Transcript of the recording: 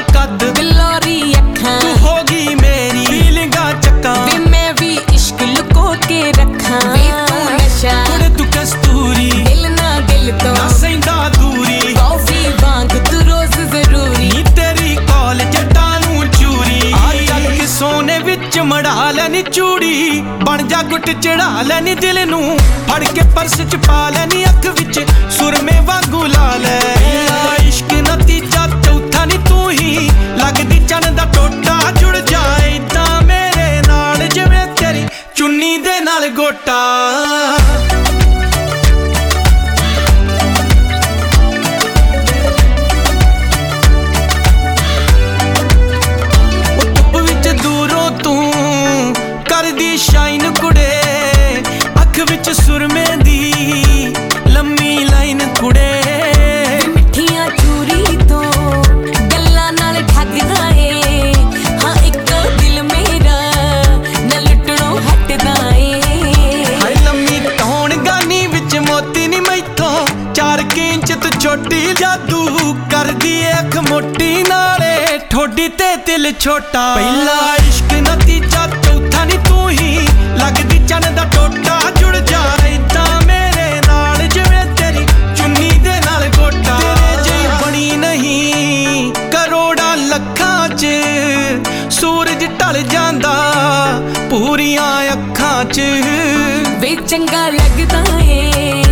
कद बिलोरी अखां तू होगी मेरी फीलिंगा चक्का वे मैं भी इश्क लुको के रखा वे तू नशा कुड़े तू कस्तूरी दिल ना दिल तो ना सैंदा दूरी कॉफी वांग तू रोज जरूरी नी तेरी कॉल जट्टां नूं चूरी आ जग के सोने विच मड़ा लैनी चूड़ी बन जा गुट चढ़ा लैनी दिल नूं फड़ के पर्स च पा लैनी अख विच सुरमे वांगू ला लै इश्क नतीजा चौथा नी तू ही लगदी चन दा टोटा जुड़ जाए इदां मेरे नाल जिवें तेरी चुन्नी दे नाल गोटा शाइन कुड़े अख विच सुरमे दी लम्मी लाइन कुड़े मिठियां चूरी तो गल्लां नाल ठगदा ए हाँ इक दिल मेरा न लुटणों हटदा ए हाय लम्मी तौण गानी विच मोती नी मैथों 4 इंच तू छोटी जादू कर दी अख मोटी नाले ठोडी ते दिल छोटा पहला इश्क नतीजा चौथा नी तू ही लगदी चन दा टोटा जुड़ जा इदां मेरे नाल जिवें तेरी चुन्नी दे नाल गोटा तेरे जेही बनी नहीं करोड़ां लखां च सूरज ढल जांदा पूरियां अखां च वे चंगा लगदा ए